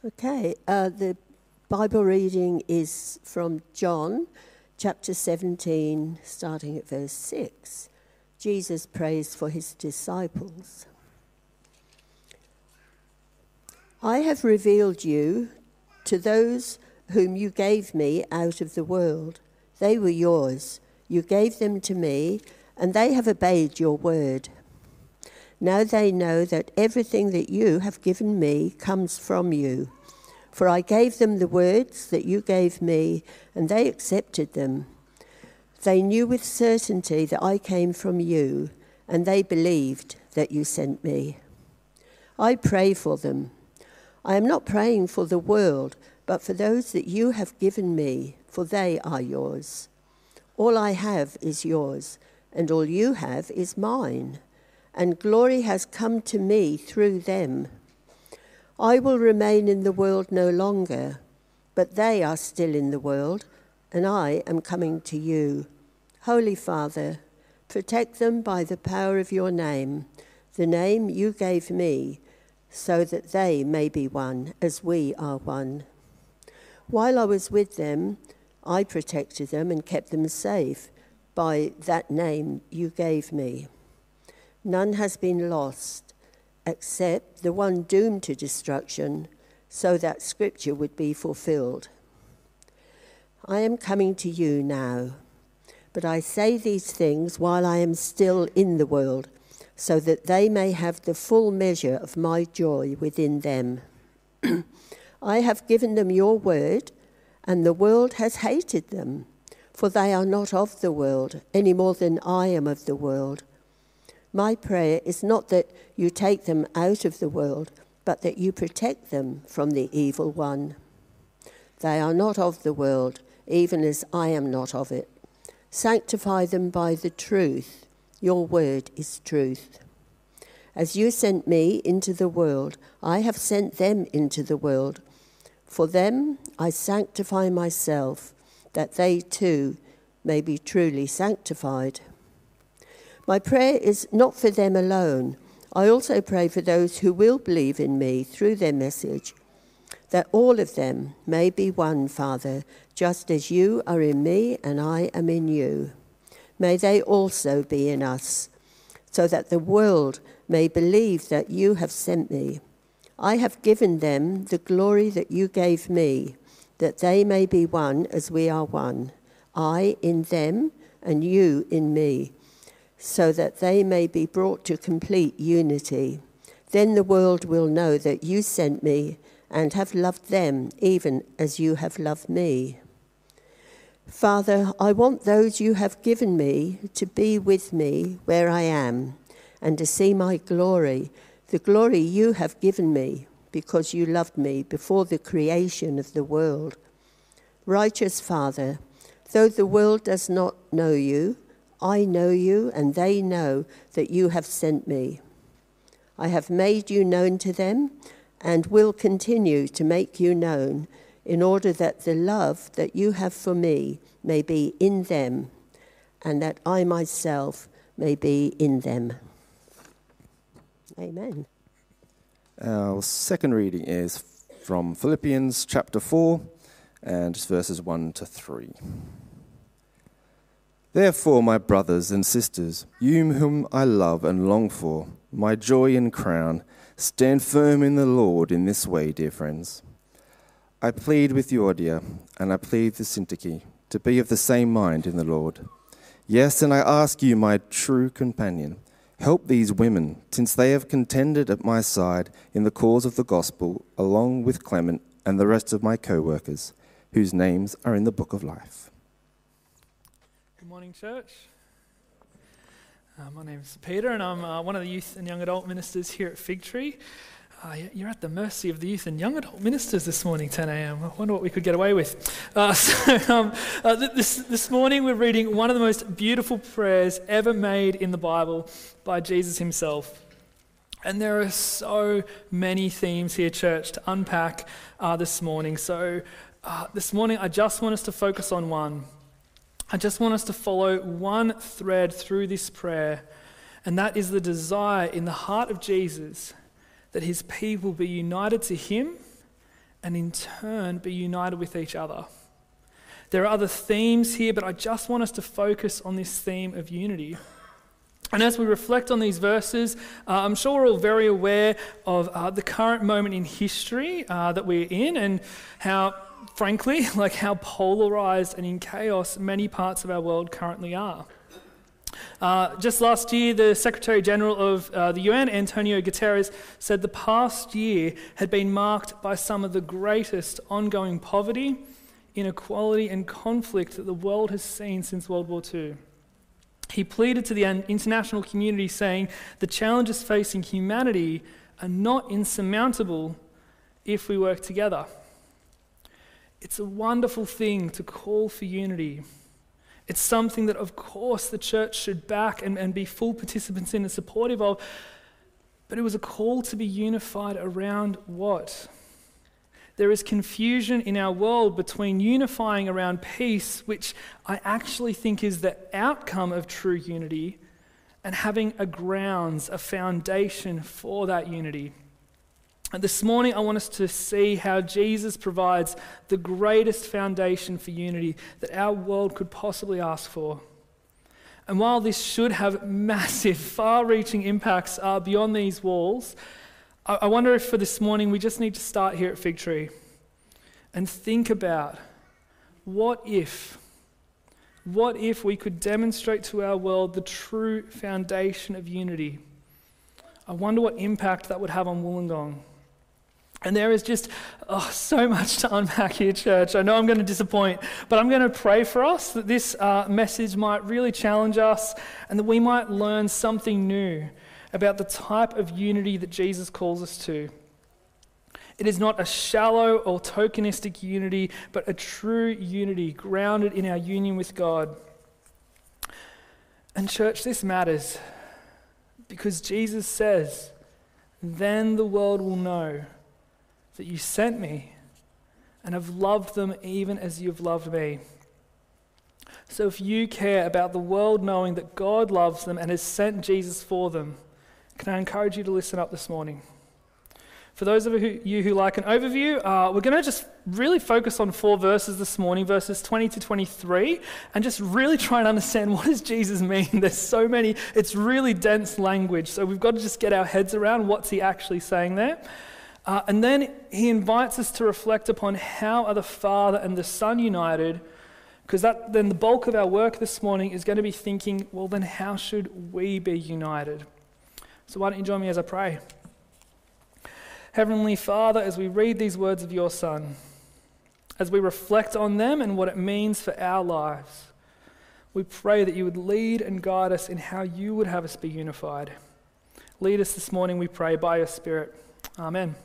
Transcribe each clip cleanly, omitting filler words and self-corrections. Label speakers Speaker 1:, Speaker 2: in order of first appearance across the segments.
Speaker 1: Okay, the Bible reading is from John chapter 17, starting at verse 6. Jesus prays for his disciples. I have revealed you to those whom you gave me out of the world. They were yours. You gave them to me, and they have obeyed your word. Now they know that everything that you have given me comes from you. For I gave them the words that you gave me, and they accepted them. They knew with certainty that I came from you, and they believed that you sent me. I pray for them. I am not praying for the world, but for those that you have given me, for they are yours. All I have is yours, and all you have is mine, and glory has come to me through them. I will remain in the world no longer, but they are still in the world, and I am coming to you. Holy Father, protect them by the power of your name, the name you gave me, so that they may be one as we are one. While I was with them, I protected them and kept them safe by that name you gave me. None has been lost except the one doomed to destruction, so that scripture would be fulfilled. I am coming to you now, but I say these things while I am still in the world, so that they may have the full measure of my joy within them. I have given them your word, and the world has hated them, for they are not of the world, any more than I am of the world. My prayer is not that you take them out of the world, but that you protect them from the evil one. They are not of the world, even as I am not of it. Sanctify them by the truth. Your word is truth. As you sent me into the world, I have sent them into the world. For them I sanctify myself, that they too may be truly sanctified. My prayer is not for them alone. I also pray for those who will believe in me through their message, that all of them may be one, Father, just as you are in me and I am in you. May they also be in us, so that the world may believe that you have sent me. I have given them the glory that you gave me, that they may be one as we are one, I in them and you in me, so that they may be brought to complete unity. Then the world will know that you sent me and have loved them even as you have loved me. Father, I want those you have given me to be with me where I am and to see my glory, the glory you have given me because you loved me before the creation of the world. Righteous Father, though the world does not know you, I know you, and they know that you have sent me. I have made you known to them and will continue to make you known, in order that the love that you have for me may be in them, and that I myself may be in them. Amen.
Speaker 2: Our second reading is from Philippians chapter 4, and verses 1 to 3. Therefore, my brothers and sisters, you whom I love and long for, my joy and crown, stand firm in the Lord in this way, dear friends. I plead with Euodia, and I plead with Syntyche, to be of the same mind in the Lord. Yes, and I ask you, my true companion, help these women, since they have contended at my side in the cause of the gospel, along with Clement and the rest of my co-workers, whose names are in the book of life.
Speaker 3: Good morning, church. My name is Peter, and I'm one of the youth and young adult ministers here at Fig Tree. You're at the mercy of the youth and young adult ministers this morning, 10 a.m. I wonder what we could get away with. This morning we're reading one of the most beautiful prayers ever made in the Bible by Jesus himself. And there are so many themes here, church, to unpack this morning. So this morning I just want us to focus on one. I just want us to follow one thread through this prayer, and that is the desire in the heart of Jesus that his people be united to him and in turn be united with each other. There are other themes here, but I just want us to focus on this theme of unity. And as we reflect on these verses, I'm sure we're all very aware of the current moment in history that we're in, and how, frankly, how polarized and in chaos many parts of our world currently are. Just last year, the Secretary General of the UN, Antonio Guterres, said the past year had been marked by some of the greatest ongoing poverty, inequality and conflict that the world has seen since World War II. He pleaded to the international community, saying the challenges facing humanity are not insurmountable if we work together. It's a wonderful thing to call for unity. It's something that, of course, the church should back and be full participants in and supportive of. But it was a call to be unified around what? There is confusion in our world between unifying around peace, which I actually think is the outcome of true unity, and having a grounds, a foundation for that unity. And this morning I want us to see how Jesus provides the greatest foundation for unity that our world could possibly ask for. And while this should have massive, far-reaching impacts beyond these walls, I wonder if for this morning we just need to start here at Fig Tree and think about what if we could demonstrate to our world the true foundation of unity. I wonder what impact that would have on Wollongong. And there is just so much to unpack here, church. I know I'm going to disappoint, but I'm going to pray for us that this message might really challenge us and that we might learn something new about the type of unity that Jesus calls us to. It is not a shallow or tokenistic unity, but a true unity grounded in our union with God. And church, this matters because Jesus says, "Then the world will know that you sent me and have loved them even as you've loved me." So if you care about the world knowing that God loves them and has sent Jesus for them, can I encourage you to listen up this morning? For those of you who like an overview, we're going to just really focus on 4 verses this morning, verses 20 to 23, and just really try and understand what does Jesus mean. There's so many, it's really dense language, so we've got to just get our heads around what's he actually saying there. And then he invites us to reflect upon how are the Father and the Son united, because then the bulk of our work this morning is going to be thinking, well, then how should we be united? So why don't you join me as I pray? Heavenly Father, as we read these words of your Son, as we reflect on them and what it means for our lives, we pray that you would lead and guide us in how you would have us be unified. Lead us this morning, we pray, by your Spirit. Amen.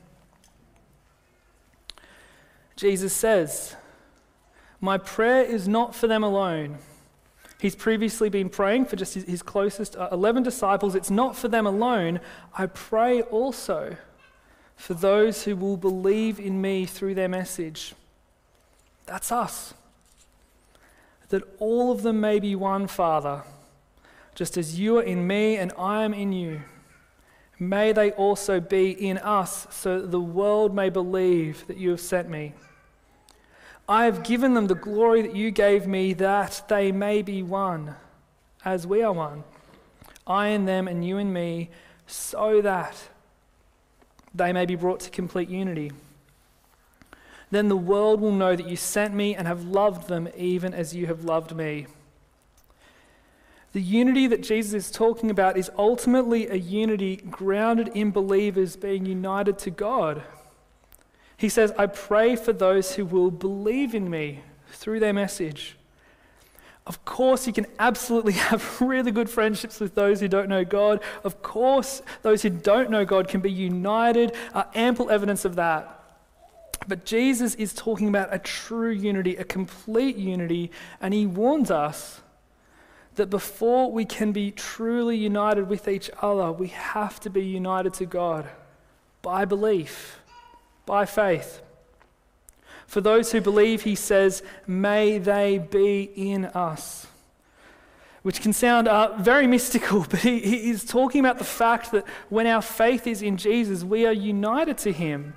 Speaker 3: Jesus says, "My prayer is not for them alone." He's previously been praying for just his closest 11 disciples. It's not for them alone. I pray also for those who will believe in me through their message. That's us. That all of them may be one, Father, just as you are in me and I am in you. May they also be in us, so that the world may believe that you have sent me. I have given them the glory that you gave me, that they may be one, as we are one. I in them and you in me, so that they may be brought to complete unity. Then the world will know that you sent me and have loved them even as you have loved me. The unity that Jesus is talking about is ultimately a unity grounded in believers being united to God. He says, I pray for those who will believe in me through their message. Of course, you can absolutely have really good friendships with those who don't know God. Of course, those who don't know God can be united, ample evidence of that. But Jesus is talking about a true unity, a complete unity, and he warns us that before we can be truly united with each other, we have to be united to God by belief, by faith. For those who believe, he says, may they be in us. Which can sound very mystical, but he is talking about the fact that when our faith is in Jesus, we are united to him.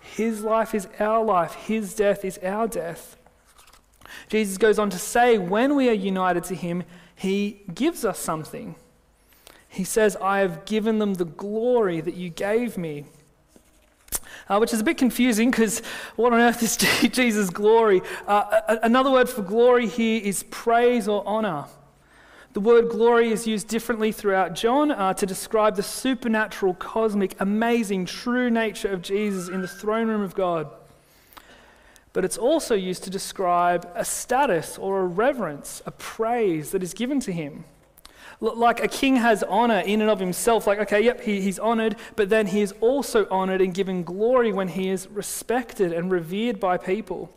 Speaker 3: His life is our life. His death is our death. Jesus goes on to say, when we are united to him, he gives us something. He says, I have given them the glory that you gave me. Which is a bit confusing because what on earth is Jesus' glory? Another word for glory here is praise or honor. The word glory is used differently throughout John to describe the supernatural, cosmic, amazing, true nature of Jesus in the throne room of God. But it's also used to describe a status or a reverence, a praise that is given to him. Like a king has honor in and of himself, like, okay, yep, he's honored, but then he is also honored and given glory when he is respected and revered by people.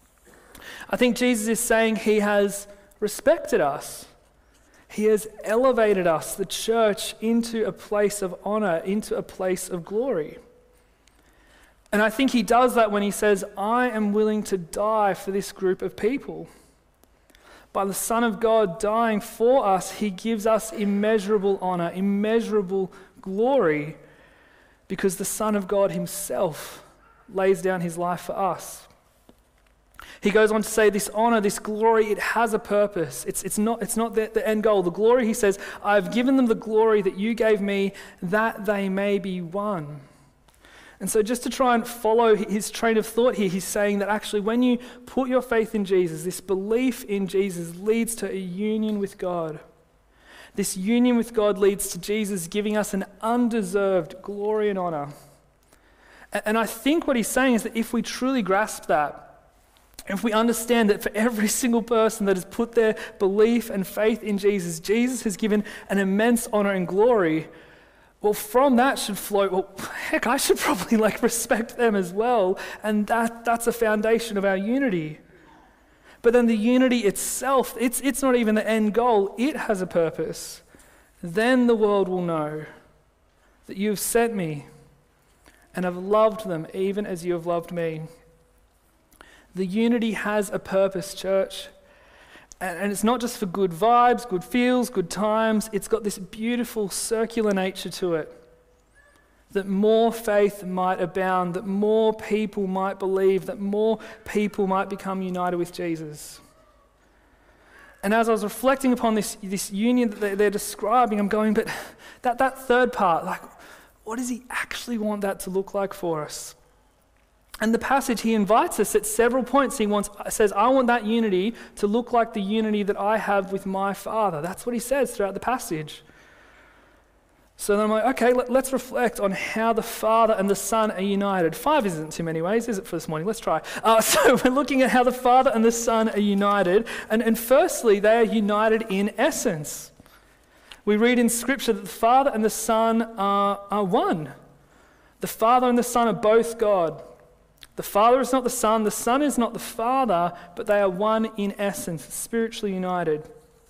Speaker 3: I think Jesus is saying he has respected us. He has elevated us, the church, into a place of honor, into a place of glory. And I think he does that when he says, I am willing to die for this group of people. By the Son of God dying for us, he gives us immeasurable honor, immeasurable glory, because the Son of God himself lays down his life for us. He goes on to say this honor, this glory, it has a purpose. It's not the end goal. The glory, he says, I've given them the glory that you gave me, that they may be one. And so just to try and follow his train of thought here, he's saying that actually when you put your faith in Jesus, this belief in Jesus leads to a union with God. This union with God leads to Jesus giving us an undeserved glory and honor. And I think what he's saying is that if we truly grasp that, if we understand that for every single person that has put their belief and faith in Jesus, Jesus has given an immense honor and glory. Well, from that should flow, well, heck, I should probably respect them as well. And that's a foundation of our unity. But then the unity itself, it's not even the end goal. It has a purpose. Then the world will know that you have sent me and have loved them even as you have loved me. The unity has a purpose, church. And it's not just for good vibes, good feels, good times. It's got this beautiful circular nature to it. That more faith might abound, that more people might believe, that more people might become united with Jesus. And as I was reflecting upon this union that they're describing, I'm going, but that third part, what does he actually want that to look like for us? And the passage, he invites us at several points. He says, I want that unity to look like the unity that I have with my Father. That's what he says throughout the passage. So then I'm like, okay, let's reflect on how the Father and the Son are united. 5 isn't too many ways, is it, for this morning? Let's try. So we're looking at how the Father and the Son are united. And firstly, they are united in essence. We read in Scripture that the Father and the Son are one. The Father and the Son are both God. The Father is not the Son is not the Father, but they are one in essence, spiritually united.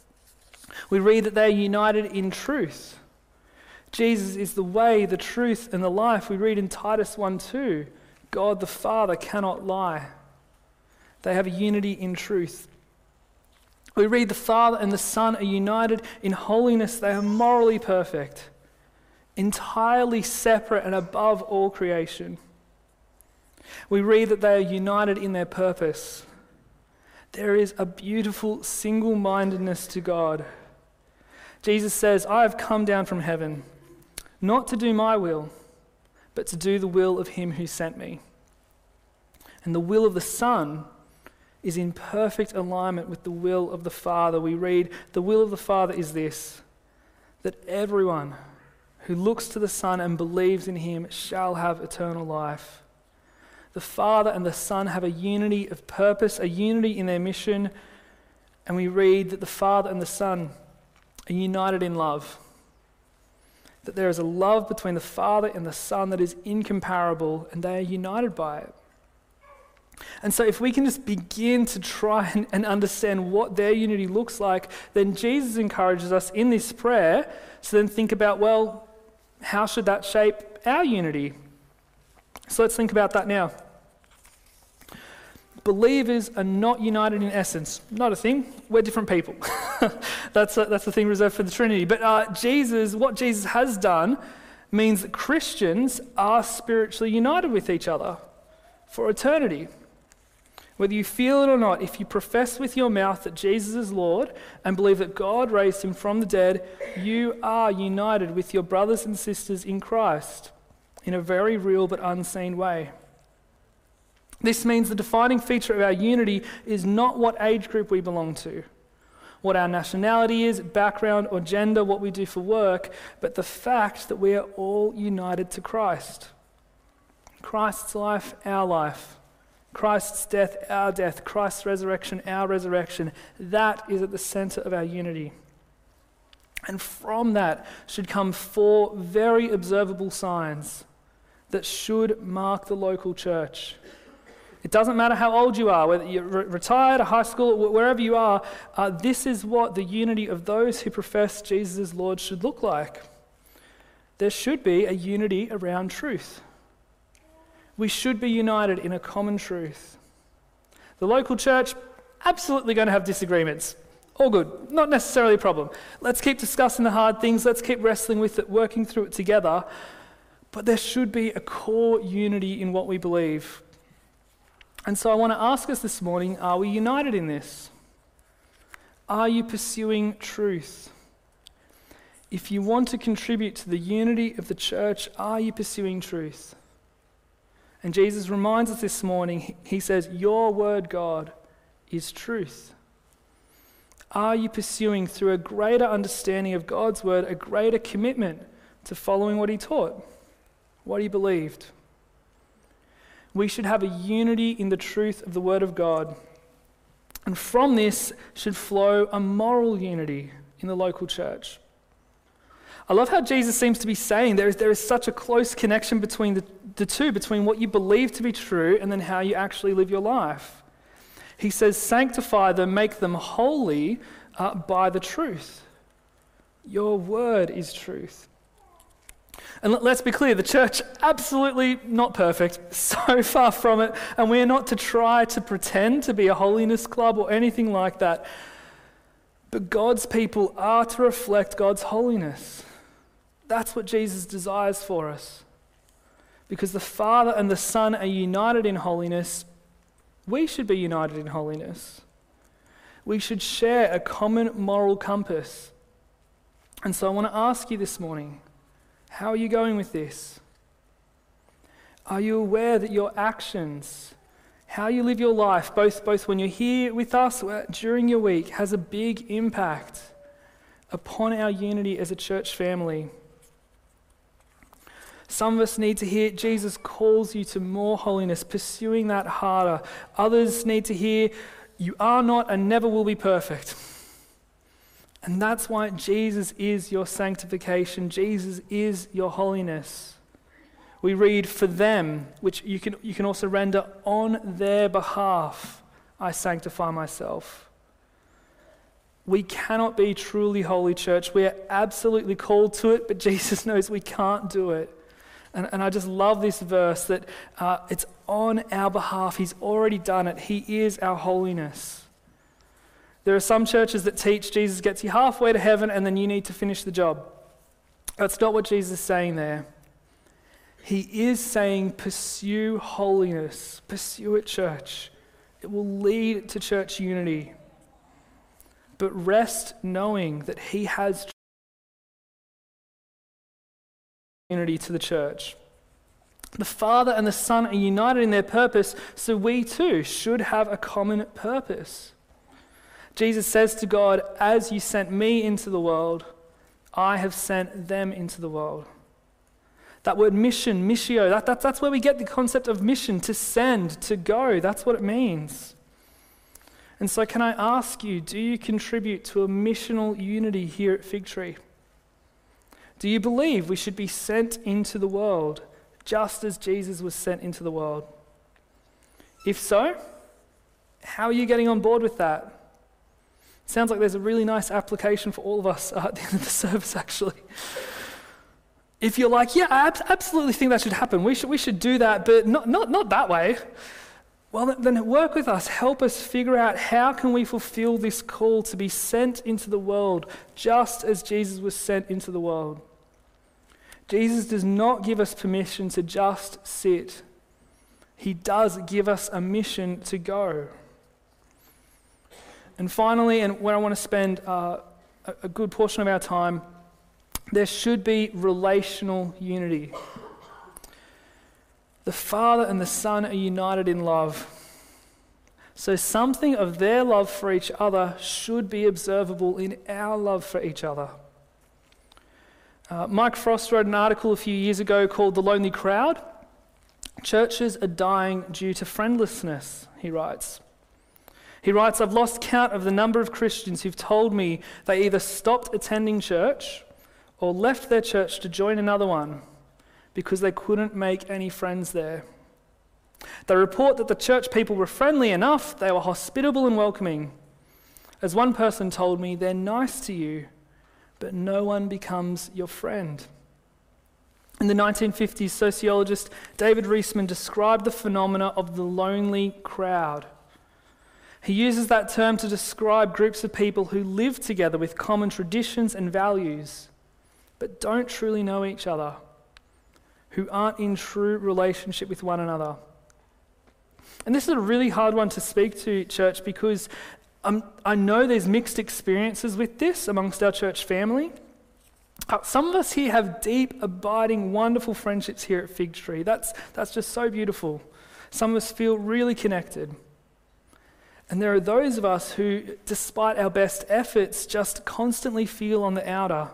Speaker 3: We read that they are united in truth. Jesus is the way, the truth, and the life. We read in Titus 1:2, God the Father cannot lie. They have a unity in truth. We read the Father and the Son are united in holiness. They are morally perfect, entirely separate and above all creation. We read that they are united in their purpose. There is a beautiful single-mindedness to God. Jesus says, I have come down from heaven, not to do my will, but to do the will of him who sent me. And the will of the Son is in perfect alignment with the will of the Father. We read, the will of the Father is this, that everyone who looks to the Son and believes in him shall have eternal life. The Father and the Son have a unity of purpose, a unity in their mission, and we read that the Father and the Son are united in love. That there is a love between the Father and the Son that is incomparable, and they are united by it. And so if we can just begin to try and understand what their unity looks like, then Jesus encourages us in this prayer to then think about, well, how should that shape our unity? So let's think about that now. Believers are not united in essence. Not a thing. We're different people. That's the thing reserved for the Trinity. But what Jesus has done means that Christians are spiritually united with each other. for eternity. Whether you feel it or not, if you profess with your mouth that Jesus is Lord and believe that God raised him from the dead, you are united with your brothers and sisters in Christ in a very real but unseen way. This means the defining feature of our unity is not what age group we belong to, what our nationality is, background or gender, what we do for work, but the fact that we are all united to Christ. Christ's life, our life. Christ's death, our death. Christ's resurrection, our resurrection. That is at the center of our unity. And from that should come 4 very observable signs that should mark the local church. It doesn't matter how old you are, whether you're retired, or high school, wherever you are, this is what the unity of those who profess Jesus as Lord should look like. There should be a unity around truth. We should be united in a common truth. The local church, absolutely going to have disagreements. All good, not necessarily a problem. Let's keep discussing the hard things, let's keep wrestling with it, working through it together. But there should be a core unity in what we believe. And so I want to ask us this morning, are we united in this? Are you pursuing truth? If you want to contribute to the unity of the church, are you pursuing truth? And Jesus reminds us this morning, he says, your word, God, is truth. Are you pursuing, through a greater understanding of God's word, a greater commitment to following what he taught, what he believed? We should have a unity in the truth of the word of God. And from this should flow a moral unity in the local church. I love how Jesus seems to be saying there is such a close connection between the two, between what you believe to be true and then how you actually live your life. He says, sanctify them, make them holy by the truth. Your word is truth. And let's be clear, the church, absolutely not perfect, so far from it, and we are not to try to pretend to be a holiness club or anything like that. But God's people are to reflect God's holiness. That's what Jesus desires for us. Because the Father and the Son are united in holiness, we should be united in holiness. We should share a common moral compass. And so I want to ask you this morning, how are you going with this? Are you aware that your actions, how you live your life, both when you're here with us during your week, has a big impact upon our unity as a church family? Some of us need to hear Jesus calls you to more holiness, pursuing that harder. Others need to hear you are not and never will be perfect. And that's why Jesus is your sanctification. Jesus is your holiness. We read, for them, which you can also render on their behalf, I sanctify myself. We cannot be truly holy, church. We are absolutely called to it, but Jesus knows we can't do it. And I just love this verse that it's on our behalf. He's already done it. He is our holiness. There are some churches that teach Jesus gets you halfway to heaven and then you need to finish the job. That's not what Jesus is saying there. He is saying pursue holiness. Pursue it, church. It will lead to church unity. But rest knowing that he has unity to the church. The Father and the Son are united in their purpose, so we too should have a common purpose. Jesus says to God, as you sent me into the world, I have sent them into the world. That word mission, missio, that's where we get the concept of mission, to send, to go. That's what it means. And so can I ask you, do you contribute to a missional unity here at Fig Tree? Do you believe we should be sent into the world just as Jesus was sent into the world? If so, how are you getting on board with that? Sounds like there's a really nice application for all of us at the end of the service, actually. If you're like, yeah, I absolutely think that should happen. We should do that, but not that way. Well, then work with us. Help us figure out how can we fulfill this call to be sent into the world just as Jesus was sent into the world. Jesus does not give us permission to just sit. He does give us a mission to go. And finally, and where I want to spend a good portion of our time, there should be relational unity. The Father and the Son are united in love. So something of their love for each other should be observable in our love for each other. Mike Frost wrote an article a few years ago called "The Lonely Crowd." Churches are dying due to friendlessness, he writes. He writes, "I've lost count of the number of Christians who've told me they either stopped attending church or left their church to join another one because they couldn't make any friends there. They report that the church people were friendly enough, they were hospitable and welcoming. As one person told me, they're nice to you, but no one becomes your friend." In the 1950s, sociologist David Reisman described the phenomena of the lonely crowd. He uses that term to describe groups of people who live together with common traditions and values, but don't truly know each other, who aren't in true relationship with one another. And this is a really hard one to speak to, church, because I know there's mixed experiences with this amongst our church family. Some of us here have deep, abiding, wonderful friendships here at Fig Tree. That's just so beautiful. Some of us feel really connected. And there are those of us who, despite our best efforts, just constantly feel on the outer.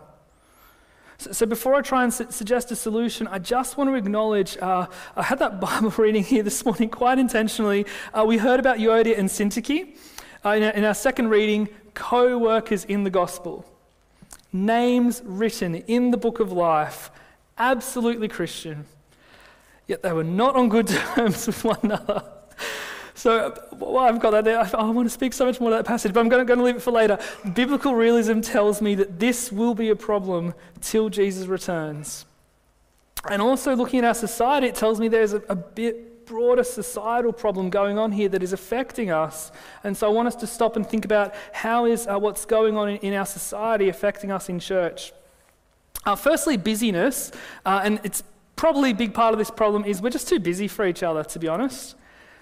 Speaker 3: So before I try and suggest a solution, I just want to acknowledge, I had that Bible reading here this morning quite intentionally. We heard about Euodia and Syntyche. In our second reading, co-workers in the gospel. Names written in the book of life, absolutely Christian. Yet they were not on good terms with one another. So I've got that there. I want to speak so much more to that passage, but I'm going to leave it for later. Biblical realism tells me that this will be a problem till Jesus returns. And also looking at our society, it tells me there's a bit broader societal problem going on here that is affecting us. And so I want us to stop and think about how is what's going on in our society affecting us in church. Firstly, busyness, and it's probably a big part of this problem is we're just too busy for each other, to be honest.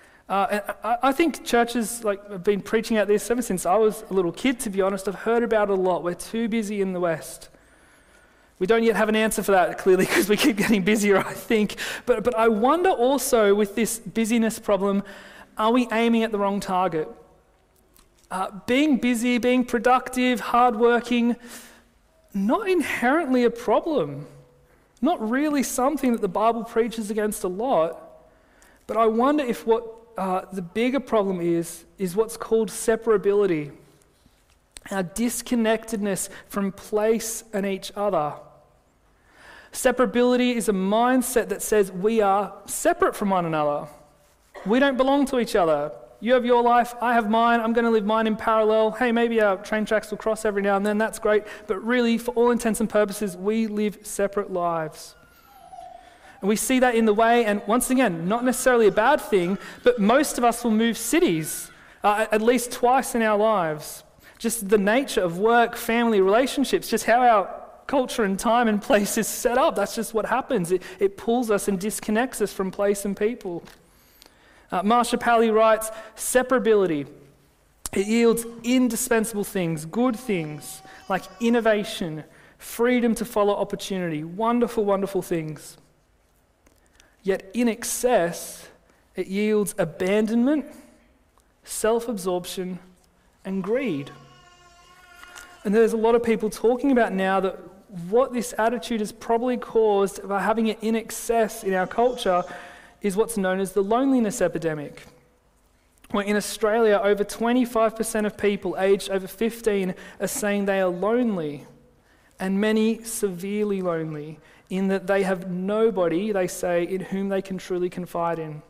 Speaker 3: I think churches have been preaching out this ever since I was a little kid, to be honest. I've heard about it a lot. We're too busy in the West. We don't yet have an answer for that, clearly, because we keep getting busier, I think. But I wonder also, with this busyness problem, are we aiming at the wrong target? Being busy, being productive, hardworking, not inherently a problem. Not really something that the Bible preaches against a lot. But I wonder if what the bigger problem is what's called separability. Our disconnectedness from place and each other. Separability is a mindset that says we are separate from one another. We don't belong to each other. You have your life, I have mine, I'm going to live mine in parallel. Hey, maybe our train tracks will cross every now and then, that's great. But really, for all intents and purposes, we live separate lives. And we see that in the way, and once again, not necessarily a bad thing, but most of us will move cities at least twice in our lives. Just the nature of work, family, relationships, just how our culture and time and place is set up. That's just what happens. It pulls us and disconnects us from place and people. Marsha Pally writes, separability, it yields indispensable things, good things, like innovation, freedom to follow opportunity, wonderful, wonderful things. Yet in excess, it yields abandonment, self-absorption, and greed. And there's a lot of people talking about now that what this attitude is probably caused by having it in excess in our culture is what's known as the loneliness epidemic. Where in Australia, over 25% of people aged over 15 are saying they are lonely, and many severely lonely, in that they have nobody, they say, in whom they can truly confide in.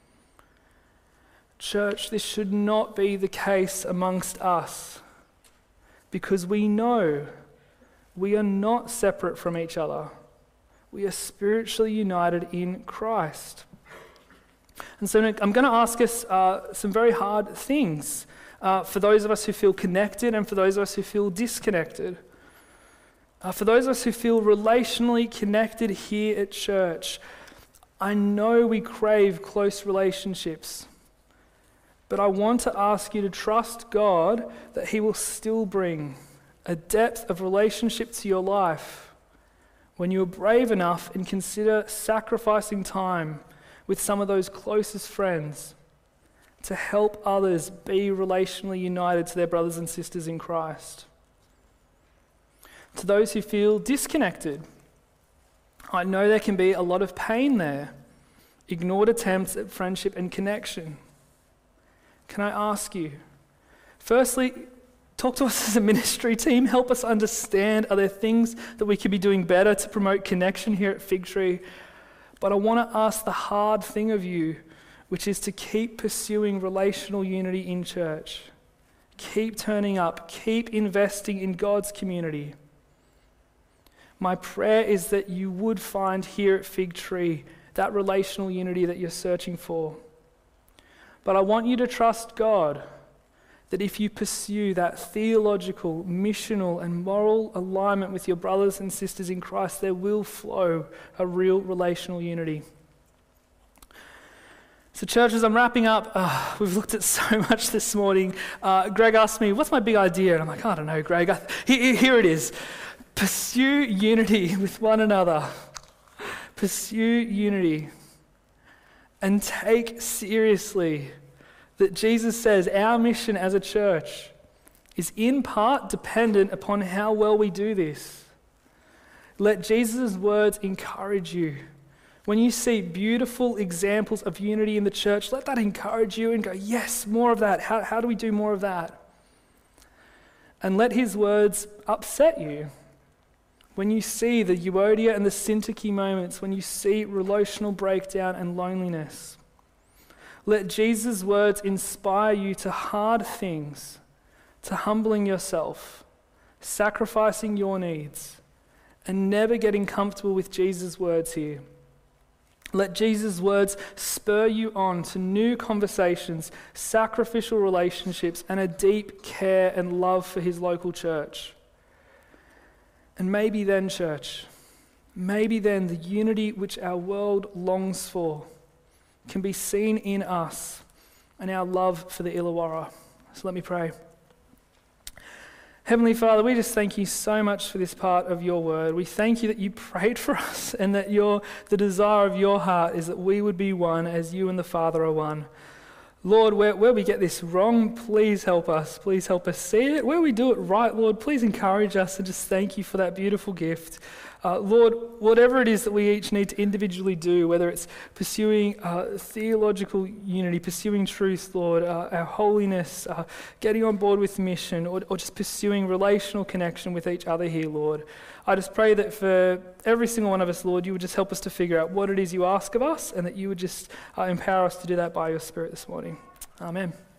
Speaker 3: Church, this should not be the case amongst us, because we know we are not separate from each other. We are spiritually united in Christ. And so I'm going to ask us some very hard things for those of us who feel connected and for those of us who feel disconnected. For those of us who feel relationally connected here at church, I know we crave close relationships, but I want to ask you to trust God that He will still bring a depth of relationship to your life when you are brave enough and consider sacrificing time with some of those closest friends to help others be relationally united to their brothers and sisters in Christ. To those who feel disconnected, I know there can be a lot of pain there, ignored attempts at friendship and connection. Can I ask you, firstly, talk to us as a ministry team, help us understand, are there things that we could be doing better to promote connection here at Fig Tree? But I want to ask the hard thing of you, which is to keep pursuing relational unity in church. Keep turning up, keep investing in God's community. My prayer is that you would find here at Fig Tree that relational unity that you're searching for. But I want you to trust God that if you pursue that theological, missional, and moral alignment with your brothers and sisters in Christ, there will flow a real relational unity. So church, as I'm wrapping up, we've looked at so much this morning. Greg asked me, what's my big idea? And I'm like, I don't know, Greg. Here it is. Pursue unity with one another. Pursue unity. And take seriously that Jesus says our mission as a church is in part dependent upon how well we do this. Let Jesus' words encourage you. When you see beautiful examples of unity in the church, let that encourage you and go, yes, more of that. How do we do more of that? And let his words upset you. When you see the Euodia and the Syntyche moments, when you see relational breakdown and loneliness, let Jesus' words inspire you to hard things, to humbling yourself, sacrificing your needs, and never getting comfortable with Jesus' words here. Let Jesus' words spur you on to new conversations, sacrificial relationships, and a deep care and love for his local church. And maybe then, church, maybe then the unity which our world longs for can be seen in us and our love for the Illawarra. So let me pray. Heavenly Father, we just thank you so much for this part of your word. We thank you that you prayed for us and that the desire of your heart is that we would be one as you and the Father are one. Lord, where we get this wrong, please help us. Please help us see it. Where we do it right, Lord, please encourage us and just thank you for that beautiful gift. Lord, whatever it is that we each need to individually do, whether it's pursuing theological unity, pursuing truth, Lord, our holiness, getting on board with mission, or just pursuing relational connection with each other here, Lord. I just pray that for every single one of us, Lord, you would just help us to figure out what it is you ask of us and that you would just empower us to do that by your Spirit this morning. Amen.